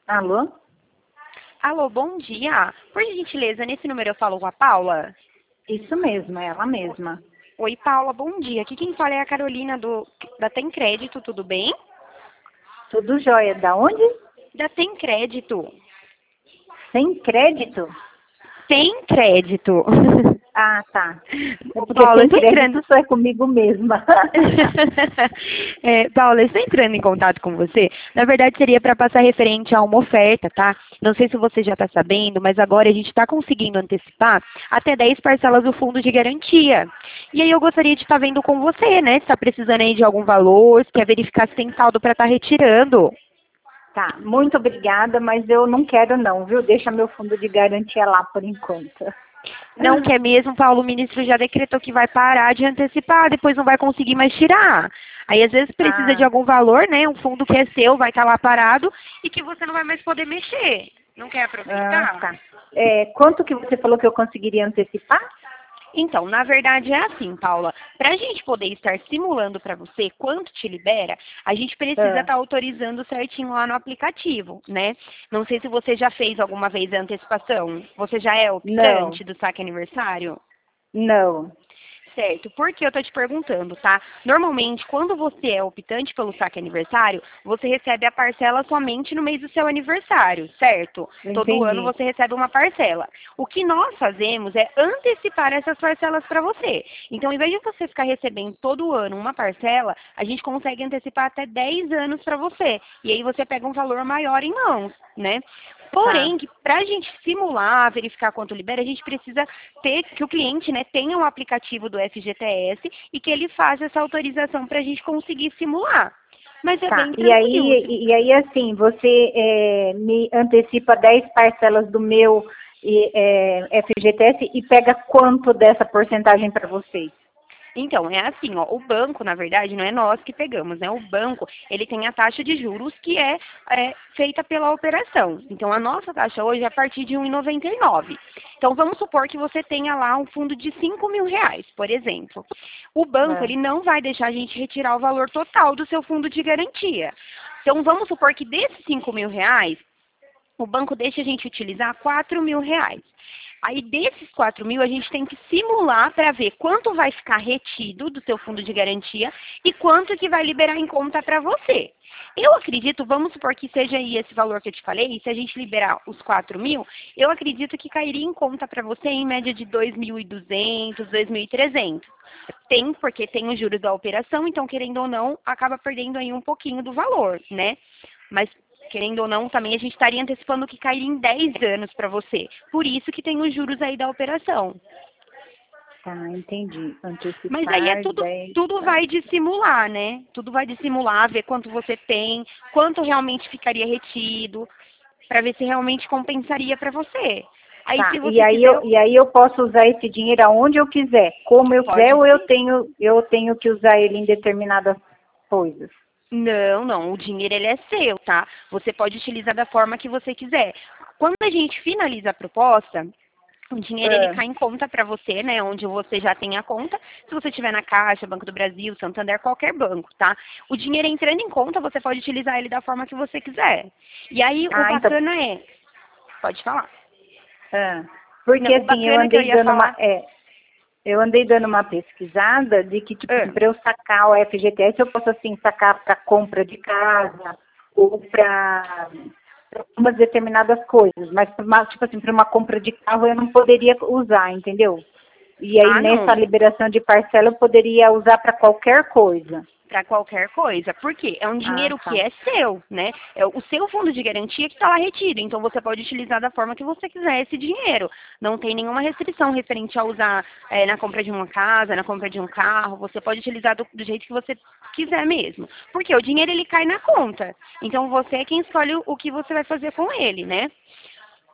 Alô? Alô, bom dia. Por gentileza, nesse número eu falo com a Paula? Isso mesmo, é ela mesma. Oi, Paula, bom dia. Aqui quem fala é a Carolina da Tem Crédito, tudo bem? Tudo jóia. Da onde? Da Tem Crédito. Sem crédito? Tem crédito. Ah, tá. É Ô, porque Paula, eu sem estou entrando. crédito só é comigo mesma. Paula, eu estou entrando em contato com você. Na verdade, seria para passar referente a uma oferta, tá? Não sei se você já está sabendo, mas agora a gente está conseguindo antecipar até 10 parcelas do fundo de garantia. E aí eu gostaria de estar vendo com você, né? Se está precisando aí de algum valor, se quer verificar se tem saldo para estar retirando. Tá, muito obrigada, mas eu não quero não, viu? Deixa meu fundo de garantia lá por enquanto. Não quer mesmo, Paulo, o ministro já decretou que vai parar de antecipar, depois não vai conseguir mais tirar. Aí às vezes precisa de Ah, algum valor, né? Um fundo que é seu, vai estar lá parado e que você não vai mais poder mexer. Não quer aproveitar? tá. Quanto que você falou que eu conseguiria antecipar? Então, na verdade é assim, Paula. Para a gente poder estar simulando para você quanto te libera, a gente precisa Ah, estar autorizando certinho lá no aplicativo, né? Não sei se você já fez alguma vez a antecipação. Você já é não, optante do saque aniversário? não. Certo, por que eu tô te perguntando, tá? Normalmente, quando você é optante pelo saque aniversário, você recebe a parcela somente no mês do seu aniversário, certo? Todo ano Entendi. você recebe uma parcela. O que nós fazemos é antecipar essas parcelas para você. Então, em vez de você ficar recebendo todo ano uma parcela, a gente consegue antecipar até 10 anos para você. E aí você pega um valor maior em mãos, né? Tá. Porém, para a gente simular, verificar quanto libera, a gente precisa ter que o cliente, né, tenha um aplicativo do FGTS e que ele faça essa autorização para a gente conseguir simular. Mas é Tá, bem tranquilo. e aí assim, você me antecipa 10 parcelas do meu FGTS e pega quanto dessa porcentagem para vocês? Então, é assim, ó, o banco, na verdade, não é nós que pegamos, né? O banco, ele tem a taxa de juros que é feita pela operação. Então, a nossa taxa hoje é a partir de 1,99. Então, vamos supor que você tenha lá um fundo de 5 mil reais, por exemplo. O banco, Ah, ele não vai deixar a gente retirar o valor total do seu fundo de garantia. Então, vamos supor que desses 5 mil reais, o banco deixa a gente utilizar 4 mil reais. Aí, desses 4 mil, a gente tem que simular para ver quanto vai ficar retido do seu fundo de garantia e quanto que vai liberar em conta para você. Eu acredito, vamos supor que seja aí esse valor que eu te falei, e se a gente liberar os 4 mil, eu acredito que cairia em conta para você em média de 2.200, 2.300. Tem, porque tem os juros da operação, então, querendo ou não, acaba perdendo aí um pouquinho do valor, né? Mas querendo ou não, também a gente estaria antecipando que cairia em 10 anos para você. Por isso que tem os juros aí da operação. tá, entendi. Mas aí é Antecipar tudo, 10. tudo vai de simular, né? Tudo vai de simular, ver quanto você tem, quanto realmente ficaria retido, para ver se realmente compensaria para você. Aí Tá, se e você aí quiser, eu, e aí eu posso usar esse dinheiro aonde eu quiser, como eu quiser, pode ou eu sim. tenho que usar ele em determinadas coisas? Não, não, o dinheiro ele é seu, tá? Você pode utilizar da forma que você quiser. Quando a gente finaliza a proposta, o dinheiro ele Ah, cai em conta para você, né? Onde você já tem a conta. Se você tiver na Caixa, Banco do Brasil, Santander, qualquer banco, tá? O dinheiro entrando em conta, você pode utilizar ele da forma que você quiser. E aí o então, bacana é, pode falar. ah, Não, porque o assim, bacana que eu ia falar, eu andei dando uma pesquisada de que, tipo assim, ah, para eu sacar o FGTS, eu posso, assim, sacar para compra de casa ou para umas determinadas coisas, mas, tipo assim, para uma compra de carro eu não poderia usar, entendeu? E aí, ah, nessa não. liberação de parcela, eu poderia usar para qualquer coisa. Para qualquer coisa. Por quê? É um Ah, dinheiro que tá. é seu, né? É o seu fundo de garantia que está lá retido. Então você pode utilizar da forma que você quiser esse dinheiro. Não tem nenhuma restrição referente a usar na compra de uma casa, na compra de um carro. Você pode utilizar do jeito que você quiser mesmo. Porque o dinheiro ele cai na conta. Então você é quem escolhe o que você vai fazer com ele, né?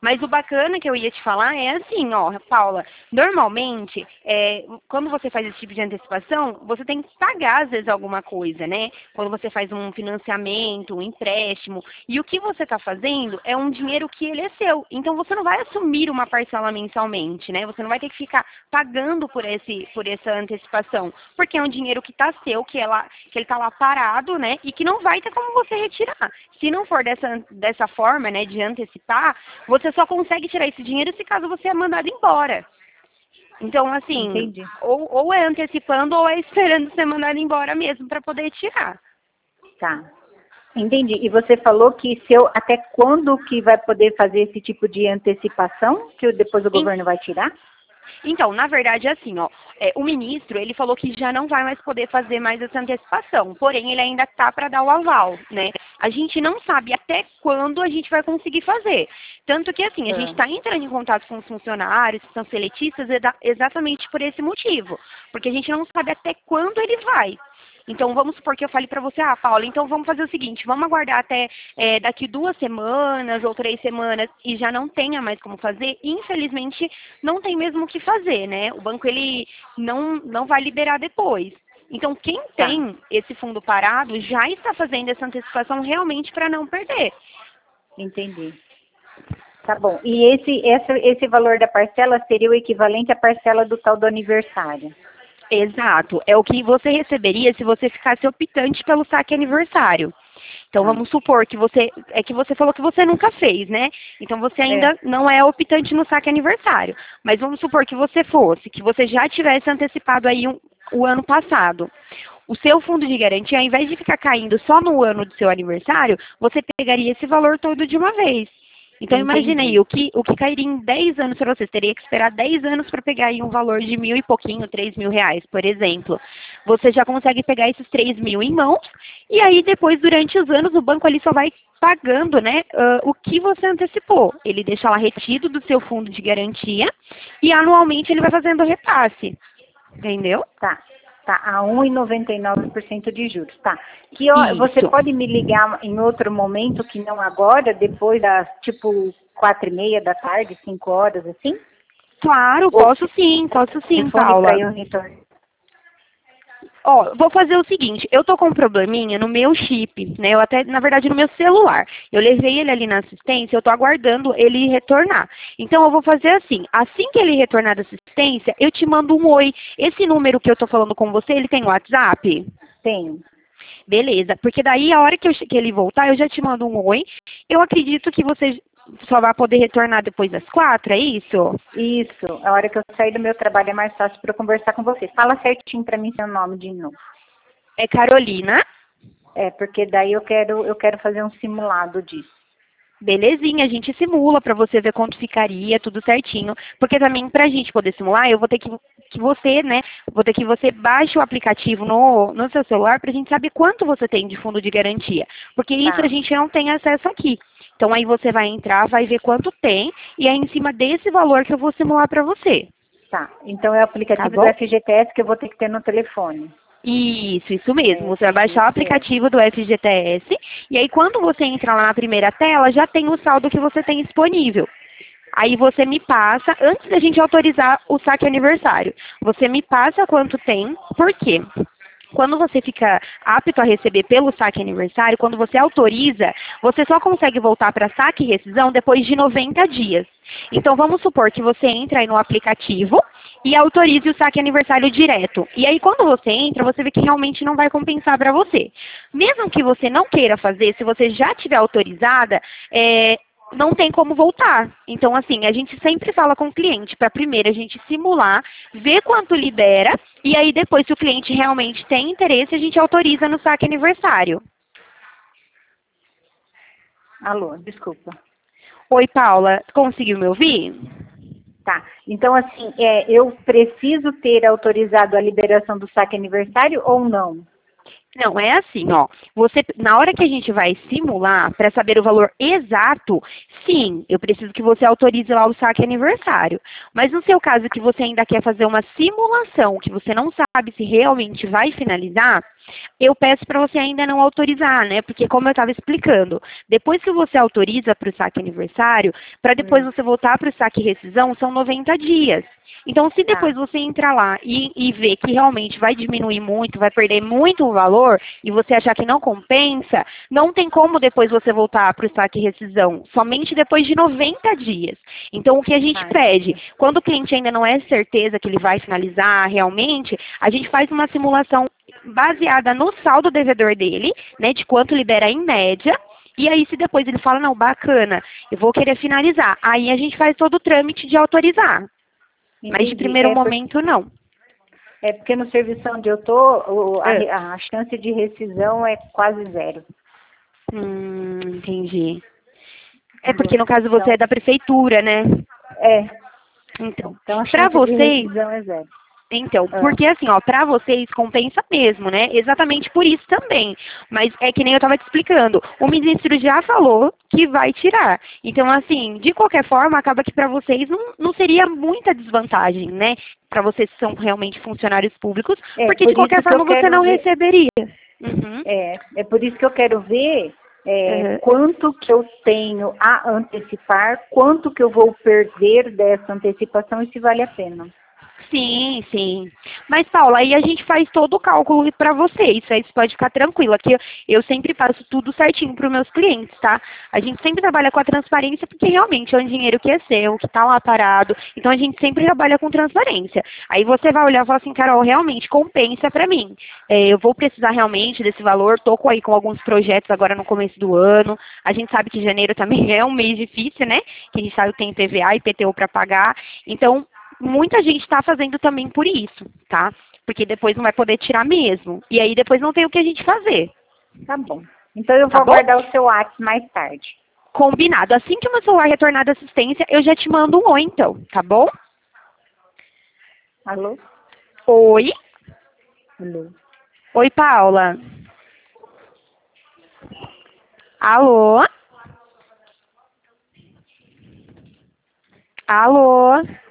Mas o bacana que eu ia te falar é assim, ó, Paula, normalmente, quando você faz esse tipo de antecipação, você tem que pagar, às vezes, alguma coisa, né? Quando você faz um financiamento, um empréstimo, e o que você está fazendo é um dinheiro que ele é seu. Então, você não vai assumir uma parcela mensalmente, né? Você não vai ter que ficar pagando por essa antecipação, porque é um dinheiro que está seu, que ele está lá parado, né? E que não vai ter como você retirar. Se não for dessa forma, né, de antecipar, você só consegue tirar esse dinheiro se caso você é mandado embora. Então, assim, Entendi. ou é antecipando ou é esperando ser mandado embora mesmo para poder tirar. Tá. Entendi. E você falou que até quando que vai poder fazer esse tipo de antecipação, que depois o governo vai tirar? Então, na verdade, é assim, ó, o ministro, ele falou que já não vai mais poder fazer mais essa antecipação, porém, ele ainda está para dar o aval, né? A gente não sabe até quando a gente vai conseguir fazer. Tanto que, assim, a gente está entrando em contato com os funcionários, que são seletistas, exatamente por esse motivo, porque a gente não sabe até quando ele vai. Então, vamos supor que eu fale para você, Paula, então vamos fazer o seguinte, vamos aguardar até daqui 2 semanas ou 3 semanas e já não tenha mais como fazer. Infelizmente, não tem mesmo o que fazer, né? O banco, ele não vai liberar depois. Então, quem tem esse fundo parado já está fazendo essa antecipação realmente para não perder. Entendi. Tá bom. E esse valor da parcela seria o equivalente à parcela do tal do aniversário? Exato. É o que você receberia se você ficasse optante pelo saque aniversário. Então, vamos supor que você falou que você nunca fez, né? Então, você ainda não é optante no saque aniversário. Mas vamos supor que você já tivesse antecipado aí o ano passado. O seu fundo de garantia, ao invés de ficar caindo só no ano do seu aniversário, você pegaria esse valor todo de uma vez. Então, imagine aí, o que cairia em 10 anos para você? Teria que esperar 10 anos para pegar aí um valor de 1.000 e pouquinho, 3.000 reais, por exemplo. Você já consegue pegar esses 3.000 em mãos, e aí depois, durante os anos, o banco ali só vai pagando, né, o que você antecipou. Ele deixa lá retido do seu fundo de garantia, e anualmente ele vai fazendo o repasse. Entendeu? Tá. Tá, a 1,99% de juros, tá. Você Isso. pode me ligar em outro momento, que não agora, depois das, tipo, 4:30 da tarde, 5 horas, assim? Claro, posso sim, Telefone Paula. para eu retornar. Ó, vou fazer o seguinte, eu tô com um probleminha no meu chip, né? Na verdade, no meu celular. Eu levei ele ali na assistência, eu tô aguardando ele retornar. Então, eu vou fazer assim que ele retornar da assistência, eu te mando um oi. Esse número que eu tô falando com você, ele tem WhatsApp? Tem. Beleza, porque daí a hora que ele voltar, eu já te mando um oi. Eu acredito que você só vai poder retornar depois das 4, é isso? Isso, a hora que eu sair do meu trabalho é mais fácil para eu conversar com você. Fala certinho para mim seu nome de novo. É Carolina. Porque daí eu quero fazer um simulado disso. Belezinha, a gente simula para você ver quanto ficaria, tudo certinho. Porque também pra gente poder simular, eu vou ter que você, né, você baixe o aplicativo no seu celular pra gente saber quanto você tem de fundo de garantia. Porque isso a gente não tem acesso aqui. Então aí você vai entrar, vai ver quanto tem e é em cima desse valor que eu vou simular para você. Tá, então é o aplicativo do FGTS que eu vou ter que ter no telefone. Isso mesmo. Você vai baixar o aplicativo do FGTS e aí quando você entrar lá na primeira tela, já tem o saldo que você tem disponível. Aí você me passa, antes da gente autorizar o saque aniversário, você me passa quanto tem, por quê? Quando você fica apto a receber pelo saque aniversário, quando você autoriza, você só consegue voltar para saque e rescisão depois de 90 dias. Então, vamos supor que você entra aí no aplicativo e autorize o saque aniversário direto. E aí, quando você entra, você vê que realmente não vai compensar para você. Mesmo que você não queira fazer, se você já tiver autorizada, não tem como voltar. Então, assim, a gente sempre fala com o cliente para primeiro a gente simular, ver quanto libera, e aí depois, se o cliente realmente tem interesse, a gente autoriza no saque aniversário. Alô, desculpa. Oi, Paula, conseguiu me ouvir? Tá, então assim, eu preciso ter autorizado a liberação do saque aniversário ou não? Não, é assim, ó. Você, na hora que a gente vai simular, para saber o valor exato, sim, eu preciso que você autorize lá o saque aniversário. Mas no seu caso que você ainda quer fazer uma simulação, que você não sabe se realmente vai finalizar, eu peço para você ainda não autorizar, né? Porque como eu estava explicando, depois que você autoriza para o saque aniversário, para depois você voltar para o saque rescisão, são 90 dias. Então, se depois Tá. você entrar lá e ver que realmente vai diminuir muito, vai perder muito o valor, e você achar que não compensa, não tem como depois você voltar para o saque rescisão, somente depois de 90 dias. Então, o que a gente Ah, pede, entendi. quando o cliente ainda não é certeza que ele vai finalizar realmente, a gente faz uma simulação baseada no saldo devedor dele, né, de quanto libera em média, e aí se depois ele fala, não, bacana, eu vou querer finalizar, aí a gente faz todo o trâmite de autorizar. Mas de Entendi. primeiro momento, não. É porque no serviço onde eu tô, É. a chance de rescisão é quase zero. Entendi. É porque no caso você é Então, da prefeitura, né? é. Então, Então a para chance de vocês, rescisão é zero. então, Ah, porque assim, ó, para vocês compensa mesmo, né? Exatamente por isso também. Mas é que nem eu estava te explicando, o ministro já falou que vai tirar. Então, assim, de qualquer forma, acaba que para vocês não seria muita desvantagem, né? Para vocês que são realmente funcionários públicos, porque de por qualquer isso que eu forma você quero não ver. receberia. Uhum. É por isso que eu quero ver Uhum. quanto que eu tenho a antecipar, quanto que eu vou perder dessa antecipação e se vale a pena. Sim, sim. Mas, Paula, aí a gente faz todo o cálculo para você. Isso aí você pode ficar tranquilo. Aqui eu sempre passo tudo certinho para os meus clientes, tá? A gente sempre trabalha com a transparência porque realmente é um dinheiro que é seu, que está lá parado. Então a gente sempre trabalha com transparência. Aí você vai olhar e falar assim, Carol, realmente compensa para mim. Eu vou precisar realmente desse valor. Tô aí com alguns projetos agora no começo do ano. A gente sabe que janeiro também é um mês difícil, né? Que a gente sabe que tem PVA e PTU para pagar. Então, muita gente está fazendo também por isso, tá? Porque depois não vai poder tirar mesmo. E aí depois não tem o que a gente fazer, Tá bom. Então eu tá vou bom? aguardar o seu WhatsApp mais tarde. Combinado. Assim que o meu celular retornar da assistência, eu já te mando um oi, então, tá bom? Alô? Oi? Alô? Oi, Paula. Alô? Alô?